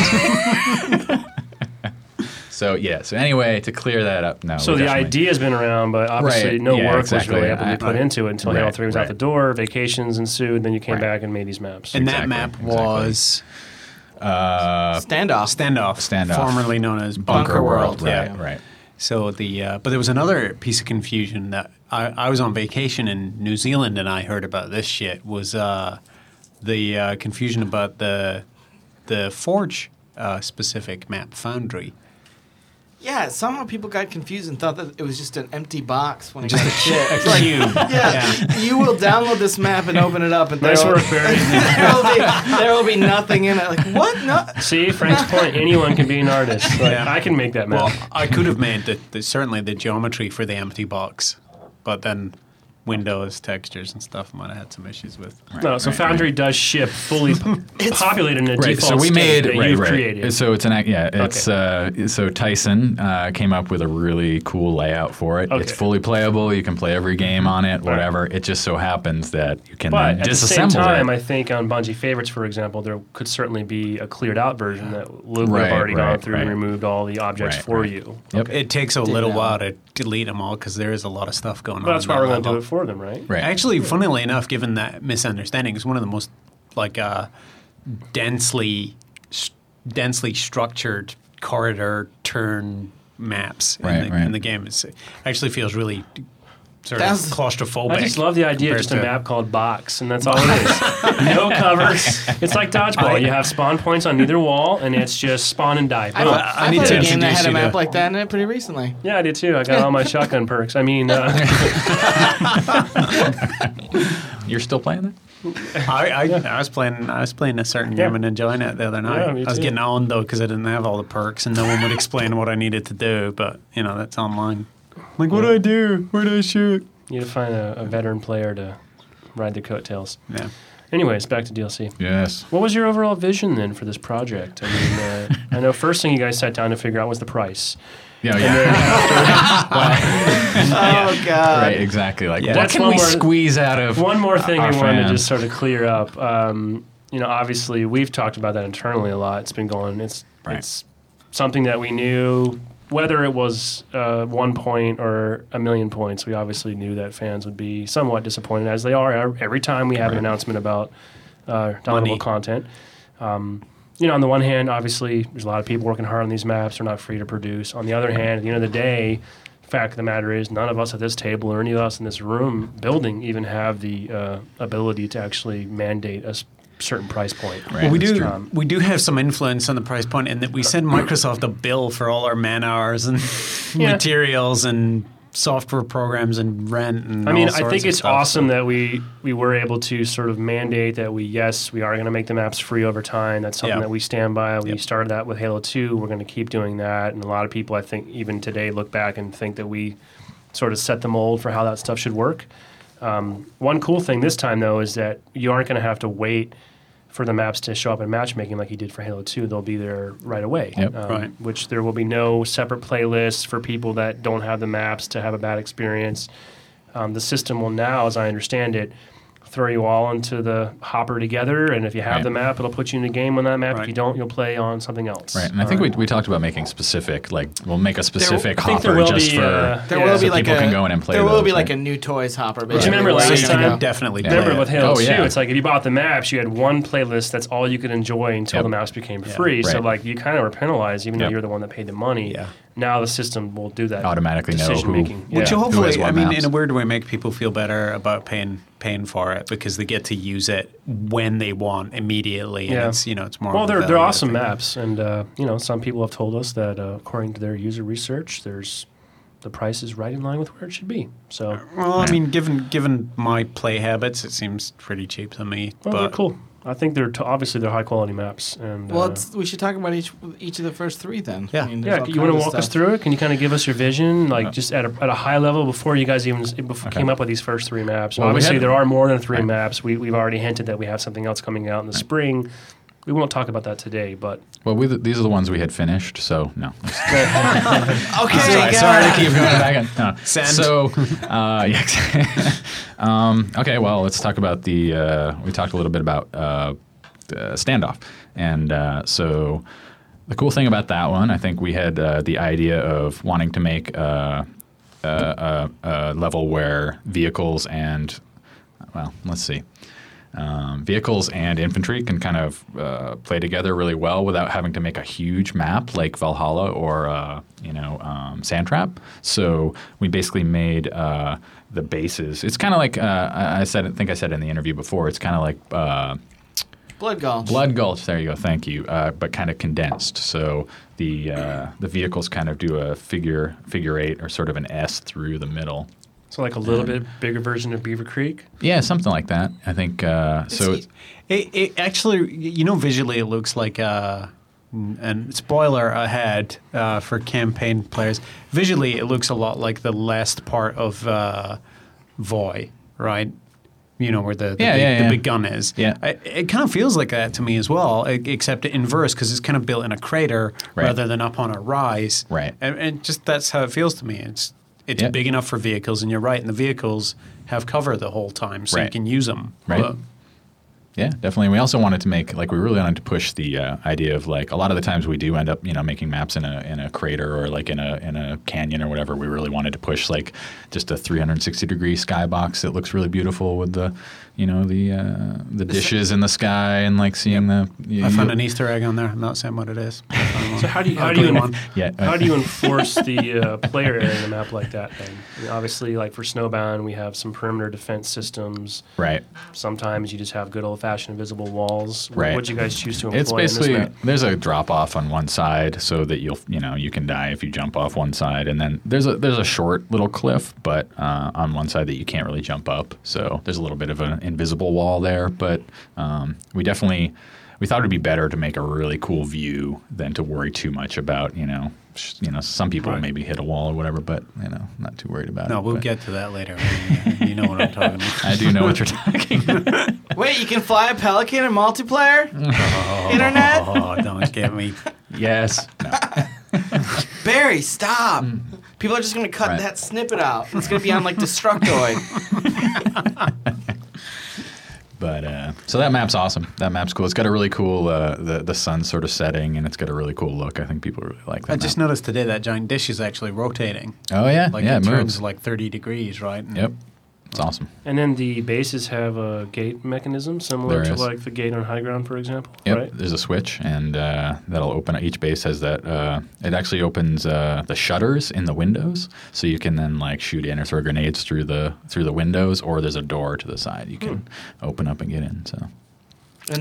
So yeah. So anyway, to clear that up, no. So we the definitely- idea has been around, but obviously Right, no yeah, work exactly. was really able to be put Right. into it until Halo Right, 3 was out right. the door, vacations ensued, then you came Right. back and made these maps. And Exactly, that map exactly. was Standoff. Standoff, Formerly known as Bunker World, Right. Yeah. Right. So but there was another piece of confusion that I was on vacation in New Zealand and I heard about this shit was the confusion about the Forge specific map Foundry. Yeah, somehow people got confused and thought that it was just an empty box when it Just got a shipped. a It's like, cube. yeah, you will download this map and open it up, and Nice work, Barry. there will be nothing in it. Like, what? No. See, Frank's point, anyone can be an artist. Like, Yeah. I can make that map. Well, I could have made certainly the geometry for the empty box, but then Windows textures and stuff might have had some issues with. No, so Foundry does ship fully populated in a Right, default so we state made that right, you've right. created. So it's so Tyson came up with a really cool layout for it. Okay. It's fully playable. You can play every game on it, whatever. It just so happens that you can But then at the same disassemble time, it. I think on Bungie Favorites, for example, there could certainly be a cleared out version that Luke would have Right, already gone right, through and right. removed all the objects Right, for right. you. Yep. It takes a little while to delete them all because there is a lot of stuff going But on. that's in why that we're going to level. do it for them, right? Right. Actually, funnily enough, given that misunderstanding, it's one of the most densely structured corridor turn maps in the game. It actually feels really sort of claustrophobic. I just love the idea of compared just a to- map called Box, and that's all it is. No covers. It's like dodgeball. You have spawn points on either wall, and it's just spawn and die. Boom. I need played to a game that introduce had a you map to- like that in it pretty recently. Yeah, I did too. I got all my shotgun perks. I mean, You're still playing that? I was playing a certain game and enjoying it the other night. Yeah, me I was too. getting on though because I didn't have all the perks and no one would explain what I needed to do. But that's online. Like, what do I do? Where do I shoot? you need to find a veteran player to ride their coattails. Yeah. Anyways, back to DLC. Yes. What was your overall vision then for this project? I mean, I know first thing you guys sat down to figure out was the price. Yeah. Oh God! Right. Exactly. Like, Yeah. what That's can one we more- squeeze out of One more thing our we wanted to fans? just sort of clear up. Obviously, we've talked about that internally a lot. It's been going. It's something that we knew. Whether it was 1 point or a million points, we obviously knew that fans would be somewhat disappointed, as they are every time we have an announcement about downloadable content. On the one hand, obviously, there's a lot of people working hard on these maps. They're not free to produce. On the other hand, at the end of the day, fact of the matter is none of us at this table or any of us in this room building even have the ability to actually mandate a certain price point. Right. Well, we that's do. true. We do have some influence on the price point in that we send Microsoft a bill for all our man hours and materials and software programs and rent. And I mean, all I sorts think of it's stuff. awesome that we were able to sort of mandate that we are going to make the maps free over time. That's something Yeah. that we stand by. We Yep. started that with Halo 2. We're going to keep doing that. And a lot of people, I think, even today look back and think that we sort of set the mold for how that stuff should work. One cool thing this time, though, is that you aren't going to have to wait for the maps to show up in matchmaking like you did for Halo 2. They'll be there right away. Yep. Right. Which there will be no separate playlists for people that don't have the maps to have a bad experience. The system will now, as I understand it, throw you all into the hopper together, and if you have Right. the map, it'll put you in the game on that map. If Right. you don't, you'll play on something else. Right, and I think we talked about making specific, like we'll make a specific I think there hopper will just be, for There Yeah, will so be like people can go in and play There will those, be like right? a new toys hopper. But you remember basically, last where you time- can go. Definitely. Yeah. play Remember it. with Halo Oh, 2, yeah. it's like if you bought the maps, you had one playlist. That's all you could enjoy until Yep. the maps became free. So Right. like you kind of were penalized, even though Yep. you're the one that paid the money. Yeah. Now the system will do that Automatically know decision who- making. Which Yeah. will has hopefully, what I mean, maps. in a weird way, make people feel better about paying for it because they get to use it when they want immediately. Yeah. And it's more. Well, of a they're value awesome thing. maps, and some people have told us that according to their user research, the price is right in line with where it should be. So, Well, I mean, given my play habits, it seems pretty cheap to me. well, they're but cool. I think obviously they're high quality maps, and Well, we should talk about each of the first three then. Yeah. I mean, there's yeah. all You want to kinds of walk us stuff. through it? Can you kind of give us your vision, like just at a high level before you guys even came up with these first three maps? Well, we Obviously, had- there are more than three Right. maps. We've already hinted that we have something else coming out in the spring. We won't talk about that today, but Well, these are the ones we had finished, so no. Okay, Sorry to keep going back. No. Send. So, okay, well, let's talk about we talked a little bit about Standoff. And so the cool thing about that one, I think we had the idea of wanting to make a level where vehicles and, vehicles and infantry can kind of play together really well without having to make a huge map like Valhalla or Sandtrap. So we basically made the bases. It's kind of like I think I said in the interview before. It's kind of like Blood Gulch. Blood Gulch, there you go, thank you. But kind of condensed. So the vehicles kind of do a figure eight or sort of an S through the middle. So like a little bit bigger version of Beaver Creek? Yeah, something like that. I think so. It actually, visually it looks like and spoiler ahead for campaign players. Visually, it looks a lot like the last part of Voy, right? Where the big gun is. Yeah. It kind of feels like that to me as well, except inverse because it's kind of built in a crater rather than up on a rise. Right. And just that's how it feels to me. It's big enough for vehicles, and you're right. And the vehicles have cover the whole time, so you can use them. Right. Yeah, definitely. We also wanted to make we really wanted to push the idea of a lot of the times we do end up making maps in a crater or in a canyon or whatever. We really wanted to push just a 360-degree skybox that looks really beautiful with the the dishes in the sky and seeing the. I found an Easter egg on there. I'm not saying what it is. So how do you enforce the player area in a map like that? Then obviously, for Snowbound, we have some perimeter defense systems. Right. Sometimes you just have good old-fashioned invisible walls. Right. What do you guys choose to employ? It's basically in this map? there's a drop off on one side so that you can die if you jump off one side, and then there's a short little cliff, but on one side that you can't really jump up. So there's a little bit of an invisible wall there, but we thought it'd be better to make a really cool view than to worry too much about some people maybe hit a wall or whatever, but not too worried about it. No, we'll get to that later. You know what I'm talking about. I do know what you're talking about. Wait, you can fly a Pelican in multiplayer? Internet? Oh, don't get me. Yes. No. Barry, stop. People are just going to cut that snippet out. It's going to be on Destructoid. But so that map's awesome. That map's cool. It's got a really cool the sun sort of setting, and it's got a really cool look. I think people really like that. I just noticed today that giant dish is actually rotating. Oh yeah, it moves turns 30 degrees, right? Yep, it's awesome. And then the bases have a gate mechanism similar There to is. the gate on High Ground, for example. Yep, right? there's a switch, and that'll open. Each base has that. It actually opens the shutters in the windows, so you can then shoot in or throw grenades through the windows, or there's a door to the side you can open up and get in. So. And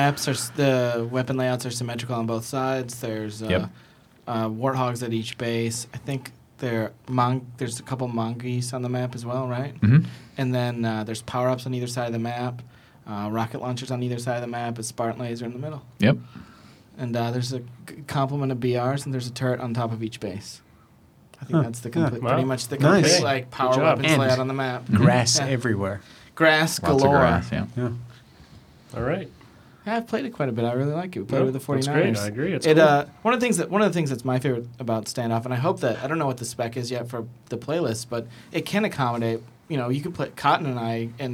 the weapon layouts are symmetrical on both sides. There's warthogs at each base. I think there's a couple mongoose on the map as well, right? Mm-hmm. And then there's power-ups on either side of the map, rocket launchers on either side of the map, a Spartan laser in the middle. Yep. And there's a complement of BRs, and there's a turret on top of each base. I think that's the complete, pretty much the complete Nice. power Good job. weapons layout on the map. Grass Yeah. everywhere. Grass Lots galore. of grass. Yeah. Yeah. All right. Yeah, I've played it quite a bit. I really like it. We played it with the 49ers. That's great. I agree. It's It cool. one of the things that's my favorite about Standoff, and I hope that I don't know what the spec is yet for the playlist, but it can accommodate. You can play Cotton and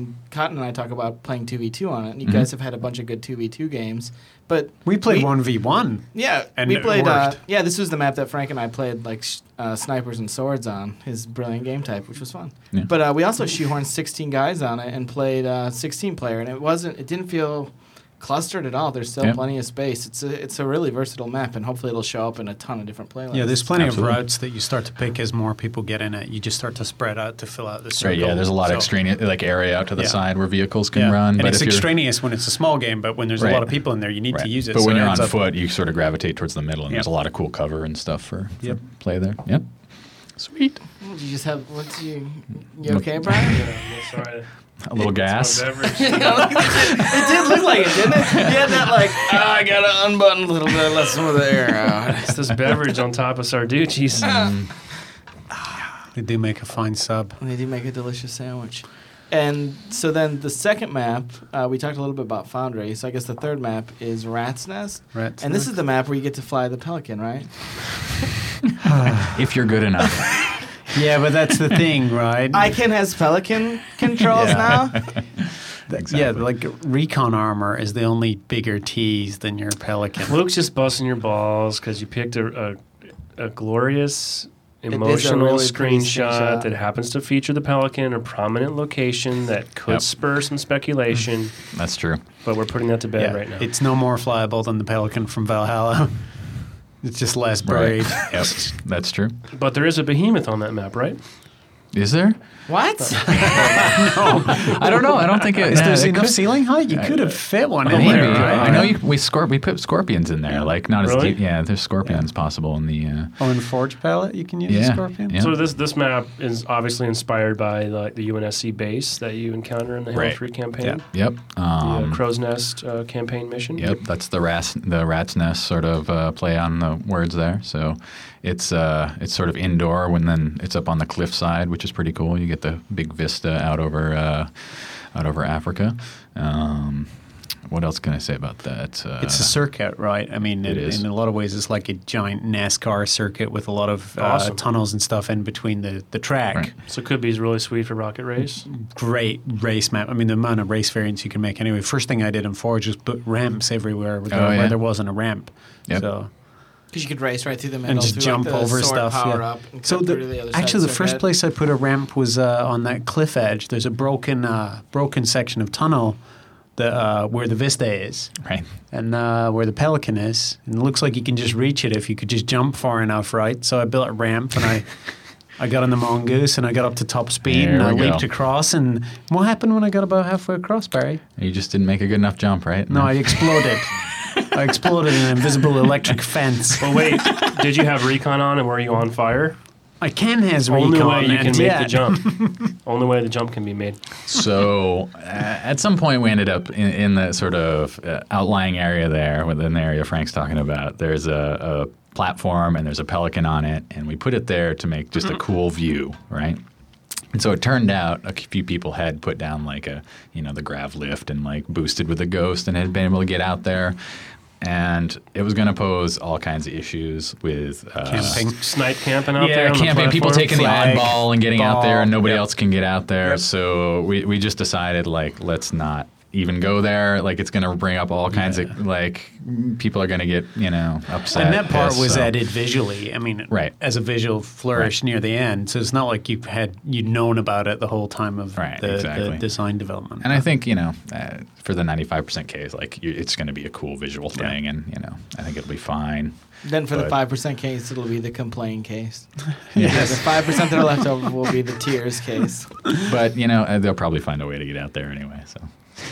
I talk about playing 2v2 on it, and you guys have had a bunch of good 2v2 games, but We played 1v1. Yeah, and we it played. worked. This was the map that Frank and I played snipers and swords on. His brilliant game type, which was fun. Yeah. But we also shoehorned 16 guys on it and played 16 player, and it didn't feel clustered at all. There's still plenty of space. It's a really versatile map, and hopefully it'll show up in a ton of different playlists. Yeah, there's plenty Absolutely. of routes that you start to pick as more people get in it. You just start to spread out to fill out the circle. Right. Yeah. There's a lot of So- extraneous area out to the Yeah. side where vehicles can Yeah. run. And but it's if you're- extraneous when it's a small game, but when there's a Right. lot of people in there, you need Right. to use it. But so when it you're on ends up- foot, you sort of gravitate towards the middle, and there's a lot of cool cover and stuff for play there. Yep. Sweet. Did you just have you okay, Brian? Yeah, I'm sorry. A little gas. My beverage. It did look like it, didn't it? You had that I gotta unbutton a little bit, let some of the air out. It's this beverage on top of Sarducci's. They do make a fine sub. They do make a delicious sandwich. And so then the second map, we talked a little bit about Foundry. So I guess the third map is Rat's Nest. Rat's And this Nest. is the map where you get to fly the Pelican, right? If you're good enough. Yeah, but that's the thing, right? Iken has Pelican controls now. Exactly. Yeah, recon armor is the only bigger tease than your Pelican. Luke's just busting your balls because you picked a glorious is a emotional really pretty screenshot that happens to feature the Pelican, a prominent location that could spur some speculation, That's true. but we're putting that to bed Yeah, right now. it's no more flyable than the Pelican from Valhalla. It's just less braid. Yep. That's true. But there is a behemoth on that map, right? Is there? What? I don't know. I don't think it. Is there it enough could- ceiling height? You could have fit one in Maybe. there, right? I know we put scorpions in there. Like not Really? as deep. Yeah, there's scorpions possible in the. Oh, in Forge Palette, you can use Yeah, a scorpion? yeah. So this map is obviously inspired by the UNSC base that you encounter in the Halo Right. 3 campaign. Yeah. Yep. The Crow's Nest campaign mission. Yep, that's the rat's nest sort of play on the words there. So it's sort of indoor when then it's up on the cliffside, which is pretty cool. You get the big vista out over Africa. What else can I say about that? It's a circuit, right? I mean, It is. in a lot of ways, it's like a giant NASCAR circuit with a lot of Awesome. tunnels and stuff in between the track. Right. So could be really sweet for Rocket Race. Great race map. I mean, the amount of race variants you can make. Anyway, first thing I did in Forge was put ramps everywhere where there wasn't a ramp. Yep. So Because you could race right through the middle and just through, jump like, the over sword stuff. power Yeah. up and So cut through to the other side actually, of the first circuit. place I put a ramp was on that cliff edge. There's a broken section of tunnel where the Vista is. right. And where the Pelican is, and it looks like you can just reach it if you could just jump far enough, right? So I built a ramp, and I got on the Mongoose, and I got up to top speed, There and I we go. leaped across. And what happened when I got about halfway across, Barry? You just didn't make a good enough jump, right? No, I exploded. I exploded in an invisible electric fence. Well, wait, did you have recon on and were you on fire? I can has Only recon, way you can and make yeah. the jump. Only way the jump can be made. So at some point we ended up in the sort of outlying area there, within the area Frank's talking about. There's a platform and there's a Pelican on it, and we put it there to make just a cool view, right? And so it turned out a few people had put down like the grav lift and like boosted with a ghost and had been able to get out there. And it was going to pose all kinds of issues with Camping. Snipe camping out there. Yeah, on the camping. People platform? taking Flag, the oddball and getting out there, and nobody Yep. else can get out there. Yep. So we just decided, like, let's not even go there. Like, it's going to bring up all kinds of, like, people are going to get, upset. And that part pissed, was so. added visually. I mean, Right. as a visual flourish near the end. So it's not like you'd known about it the whole time of Right, the exactly. design development. And I think, for the 95% case, like, it's going to be a cool visual thing, and, I think it'll be fine. Then for the But- 5% case, it'll be the complain case. Yeah, the 5% that are left over will be the tears case. But, they'll probably find a way to get out there anyway, so.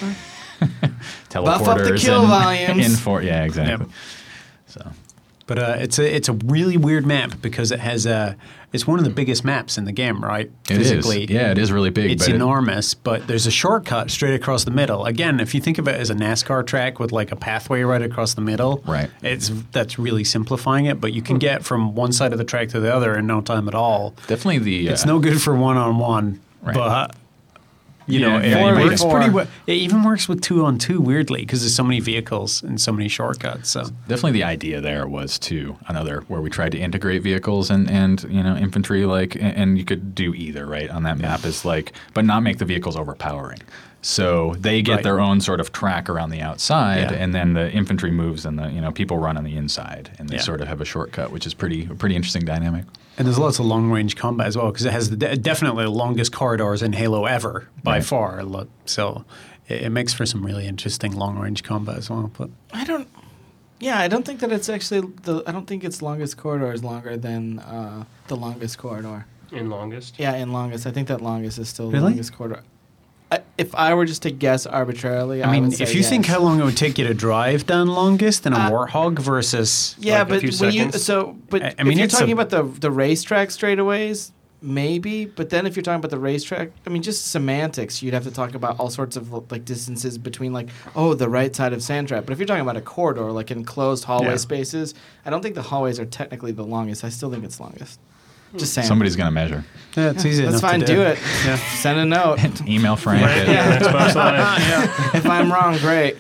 Teleporters Buff up the kill volumes. Yeah, exactly. Yep. So. But it's a really weird map because it has it's one of the biggest maps in the game, right? It is. Physically. Yeah, it is really big. It's but enormous, but there's a shortcut straight across the middle. Again, if you think of it as a NASCAR track with like a pathway right across the middle, Right. That's really simplifying it. But you can get from one side of the track to the other in no time at all. Definitely the. It's no good for one-on-one, Right. but Yeah, it yeah, you works make it. pretty well. It even works with 2-on-2 weirdly because there's so many vehicles and so many shortcuts. So Definitely the idea there was another where we tried to integrate vehicles and infantry, and you could do either, right, on that map is but not make the vehicles overpowering. So they get Right. their own sort of track around the outside, Yeah. and then the infantry moves and the people run on the inside, and they Yeah. sort of have a shortcut, which is a pretty interesting dynamic. and there's lots of long-range combat as well because it has definitely the longest corridors in Halo ever by Right. far. So it makes for some really interesting long-range combat as well. But I don't think that it's actually I don't think its longest corridor is longer than the longest corridor. In longest. Yeah, in longest. I think that longest is still the Really? longest corridor. If I were just to guess arbitrarily, I mean, would say if you think yes. how long it would take you to drive down longest in a Warthog versus Yeah, like a but few when seconds? I mean, if you're it's talking a- about the racetrack straightaways, maybe. But then if you're talking about the racetrack, I mean, just semantics. You'd have to talk about all sorts of like distances between the right side of Sandtrap. But if you're talking about a corridor, like enclosed hallway Yeah. spaces, I don't think the hallways are technically the longest. I still think it's longest. Just saying. Somebody's going to measure. yeah, it's easy That's enough fine. to Do it. Send a note. Email Frank. Yeah, Xbox Live. If I'm wrong, great.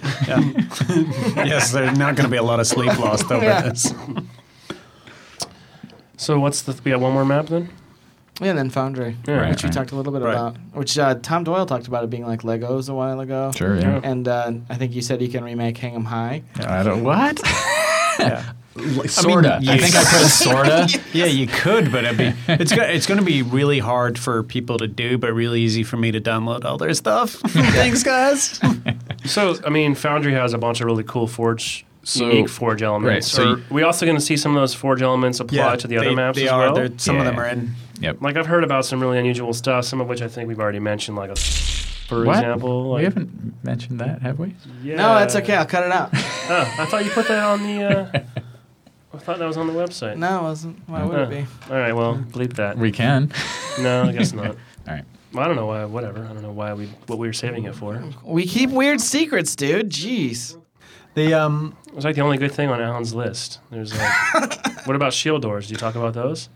Yes, there's not going to be a lot of sleep lost over Yeah. this. So we have one more map then? Yeah, and then Foundry, Yeah. which we Right. talked a little bit Right. about. Which Tom Doyle talked about it being like Legos a while ago. Sure, yeah. And I think you said you can remake Hang 'em High. I don't, what? Yeah. Sorta. I think I put sorta. Yeah, you could, but it's going to be really hard for people to do, but really easy for me to download all their stuff. Thanks, guys. So, I mean, Foundry has a bunch of really cool Forge unique Forge elements. Right, so Are we also going to see some of those Forge elements apply to the other maps they as are. well? Some of them Yeah. are in. Yep. Like I've heard about some really unusual stuff, some of which I think we've already mentioned, like for What? example. We Like, haven't mentioned that, have we? yeah. No, that's okay. I'll cut it out. Oh, I thought you put that on the. I thought that was on the website. No, it wasn't. Why would it be? All right, well, bleep that. We can. No, I guess not. All right. Well, I don't know why. Whatever. I don't know why what we were saving it for. We keep weird secrets, dude. Jeez. The It was like the only good thing on Alan's list. There's like, what about shield doors? Do you talk about those?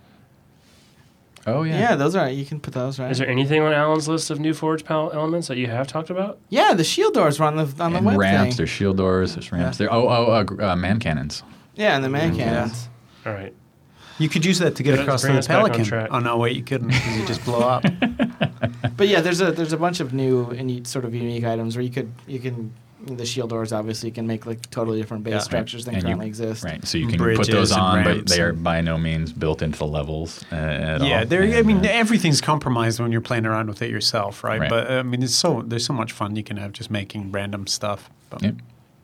Oh, yeah. Yeah, those are. You can put those right. Is there anything on Alan's list of new Forge elements that you have talked about? Yeah, the shield doors were on the And web ramps. thing. There's shield doors. There's ramps. There. Man cannons. Yeah, and the man cannons. All right. you could use that to get Bring across to us the back on Pelican. track. Oh no, wait, you couldn't because you just blow up. But yeah, there's a bunch of new and sort of unique items where you can the shield doors obviously can make like totally different base Yeah. structures than And currently exist. Right. So you can Bridges put those and on, but ramps they are and- by no means built into the levels at all. Yeah, I And, mean, everything's compromised when you're playing around with it yourself, right? Right. But I mean, there's so much fun you can have just making random stuff. But, Yep.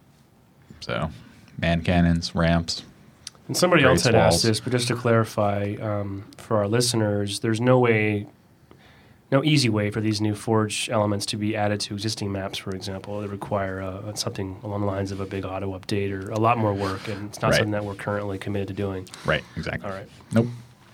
So, man cannons, ramps. And somebody Raised else had asked walls. this, but just to clarify for our listeners, there's no easy way for these new Forge elements to be added to existing maps, for example. They require something along the lines of a big auto update or a lot more work, and it's not Right. something that we're currently committed to doing. Right. Exactly. All right. Nope.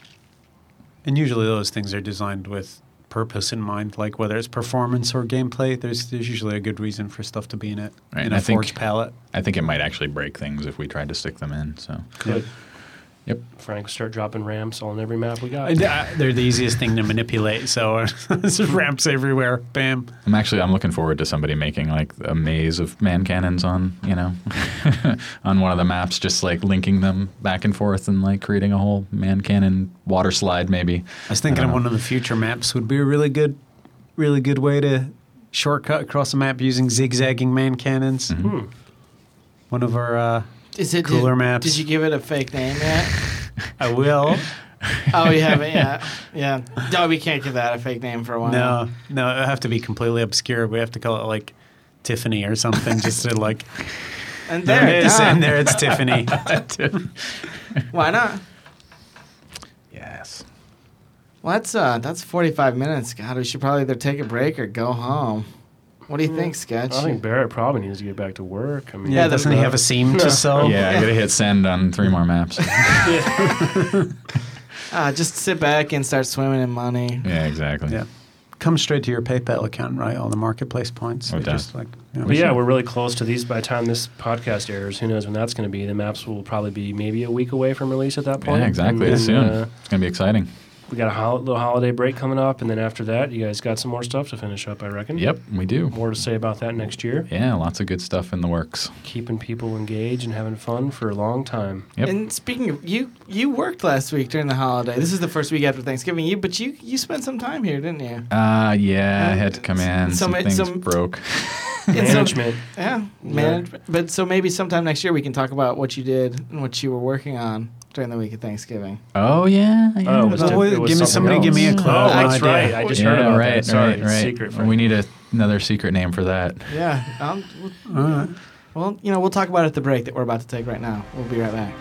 And usually those things are designed with purpose in mind, like whether it's performance or gameplay. There's usually a good reason for stuff to be in it Right, in and a I think- Forge palette. I think it might actually break things if we tried to stick them in. So, Good. Yep. Frank, start dropping ramps on every map we got. They're the easiest thing to manipulate. So there's ramps everywhere. Bam. I'm looking forward to somebody making like a maze of man cannons on, on one of the maps, just like linking them back and forth and like creating a whole man cannon water slide maybe. I was thinking I of don't one of the future maps would be a really good way to shortcut across a map using zigzagging man cannons. Mm-hmm. One of our Cooler maps. Did you give it a fake name yet? I will. Oh, you haven't yet. Yeah. No, we can't give that a fake name for a while. No, it'll have to be completely obscure. We have to call it like Tiffany or something, just to like. And There there it is, done. and there it's Tiffany. Why not? Yes. Well, that's 45 minutes. God, we should probably either take a break or go home. What do you think, Sketch? I think Barrett probably needs to get back to work. I mean, Yeah, doesn't he have a seam to sew? Yeah, I gotta hit send on 3 more maps. Just sit back and start swimming in money. Yeah, exactly. Yeah. Come straight to your PayPal account, right? All the marketplace points. Oh, They're done. just like. But yeah, we're really close to these. By the time this podcast airs, who knows when that's going to be? The maps will probably be maybe a week away from release at that point. Yeah, exactly. And Soon. then, It's gonna be exciting. we got a little holiday break coming up, and then after that, you guys got some more stuff to finish up, I reckon. Yep, we do. More to say about that next year. Yeah, lots of good stuff in the works. Keeping people engaged and having fun for a long time. Yep. And speaking of you worked last week during the holiday. This is the first week after Thanksgiving. You spent some time here, didn't you? Yeah, I had to come in. Some things broke. Management. Yeah, management. But so maybe sometime next year we can talk about what you did and what you were working on during the week of Thanksgiving. Oh yeah. Yeah. Oh, it was Oh, wait, it was give me something give me a else. clue. Oh, No that's idea. right. I just Yeah, heard about right, that. Sorry, right, it's right. secret. Frank. We need another secret name for that. Yeah. Well, we'll talk about it at the break that we're about to take right now. We'll be right back.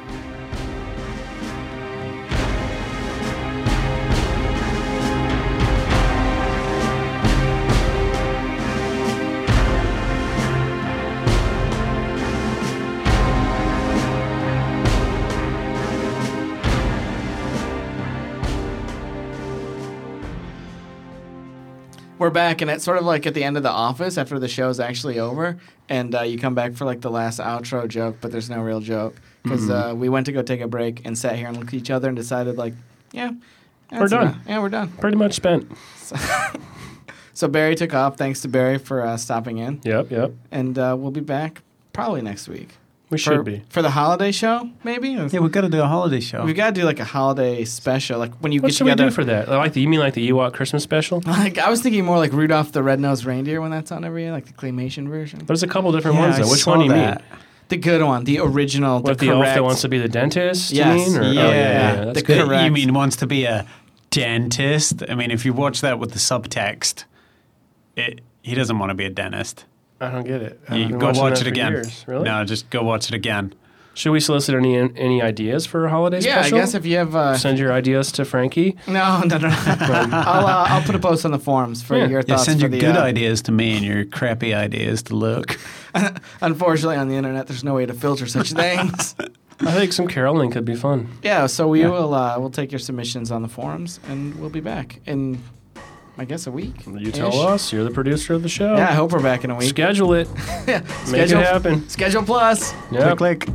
We're back, and it's sort of like at the end of The Office after the show's actually over, and you come back for like the last outro joke, but there's no real joke because we went to go take a break and sat here and looked at each other and decided like, that's We're done. enough. Yeah, we're done. Pretty much spent. So Barry took off. Thanks to Barry for stopping in, Yep. and we'll be back probably next week. We should be. For the holiday show, maybe. Yeah, we've got to do a holiday show. We've got to do like a holiday special, like when you What get should we together. do for that? You mean like the Ewok Christmas special? Like I was thinking more like Rudolph the Red-Nosed Reindeer when that's on every year, like the claymation version. There's a couple different Yeah, ones. I Though. Which saw one do you that. mean? The good one, the original, What, the the elf correct. that wants to be the dentist? Yes. You mean? Or, Yeah. Oh, yeah. That's The good. correct. You mean wants to be a dentist? I mean, if you watch that with the subtext, he doesn't want to be a dentist. I don't get it. You I've been go watching watch that it for again. years. Really? No, just go watch it again. Should we solicit any ideas for a holiday Yeah, special? I guess if you have... Send your ideas to Frankie. No. I'll put a post on the forums for your thoughts. Send your for the, good ideas to me and your crappy ideas to Luke. Unfortunately, on the internet, there's no way to filter such things. I think some caroling could be fun. Yeah, so we'll take your submissions on the forums, and we'll be back in, I guess, a week. You tell us. You're the producer of the show. Yeah, I hope we're back in a week. Schedule it. Make it happen. Schedule Plus. Yep. Click.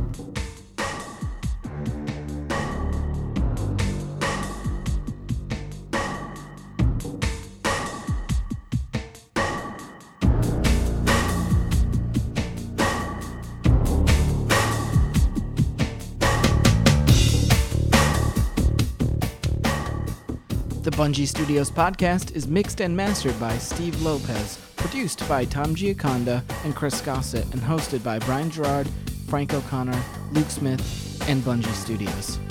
The Bungie Studios podcast is mixed and mastered by Steve Lopez, produced by Tom Giaconda and Chris Gossett, and hosted by Brian Gerard, Frank O'Connor, Luke Smith, and Bungie Studios.